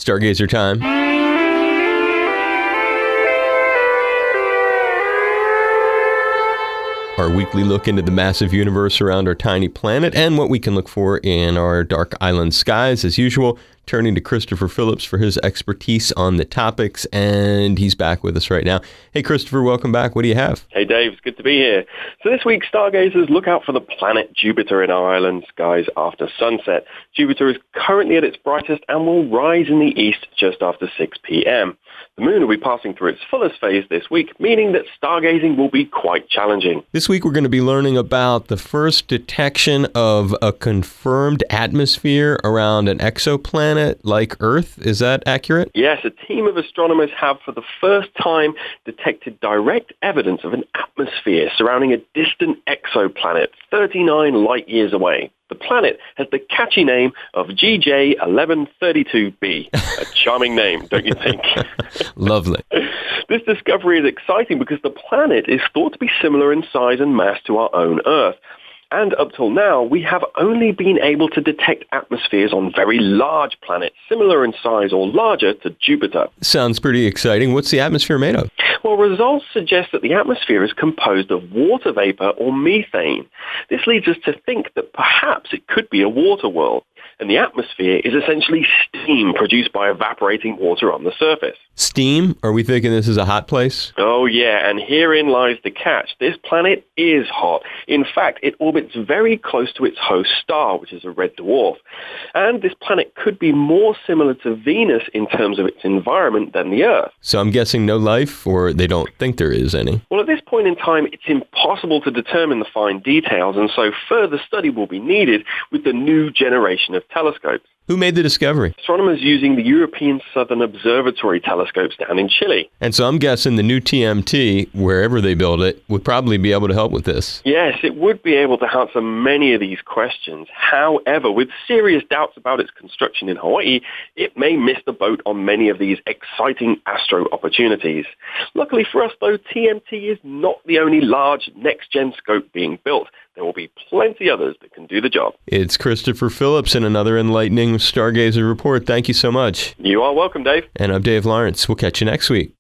Stargazer time. Our weekly look into the massive universe around our tiny planet and what we can look for in our dark island skies. As usual, turning to Christopher Phillips for his expertise on the topics, and he's back with us right now. Hey, Christopher, welcome back. What do you have? Hey, Dave. It's good to be here. So this week, stargazers look out for the planet Jupiter in our island skies after sunset. Jupiter is currently at its brightest and will rise in the east just after 6 p.m. The moon will be passing through its fullest phase this week, meaning that stargazing will be quite challenging. This week, we're going to be learning about the first detection of a confirmed atmosphere around an exoplanet like Earth. Is that accurate? Yes, a team of astronomers have for the first time detected direct evidence of an atmosphere surrounding a distant exoplanet 39 light years away. The planet has the catchy name of GJ1132b. A charming name, don't you think? Lovely. This discovery is exciting because the planet is thought to be similar in size and mass to our own Earth. And up till now, we have only been able to detect atmospheres on very large planets, similar in size or larger to Jupiter. Sounds pretty exciting. What's the atmosphere made of? Well, results suggest that the atmosphere is composed of water vapor or methane. This leads us to think that perhaps it could be a water world. And the atmosphere is essentially steam produced by evaporating water on the surface. Steam? Are we thinking this is a hot place? Oh, yeah, and herein lies the catch. This planet is hot. In fact, it orbits very close to its host star, which is a red dwarf. And this planet could be more similar to Venus in terms of its environment than the Earth. So I'm guessing no life, or they don't think there is any? Well, at this point in time, it's impossible to determine the fine details, and so further study will be needed with the new generation of telescopes. Who made the discovery? Astronomers using the European Southern Observatory telescopes down in Chile. And so I'm guessing the new TMT, wherever they build it, would probably be able to help with this. Yes, it would be able to answer many of these questions. However, with serious doubts about its construction in Hawaii, it may miss the boat on many of these exciting astro opportunities. Luckily for us, though, TMT is not the only large next-gen scope being built. There will be plenty others that can do the job. It's Christopher Phillips in another enlightening Stargazer report. Thank you so much. You are welcome, Dave. And I'm Dave Lawrence. We'll catch you next week.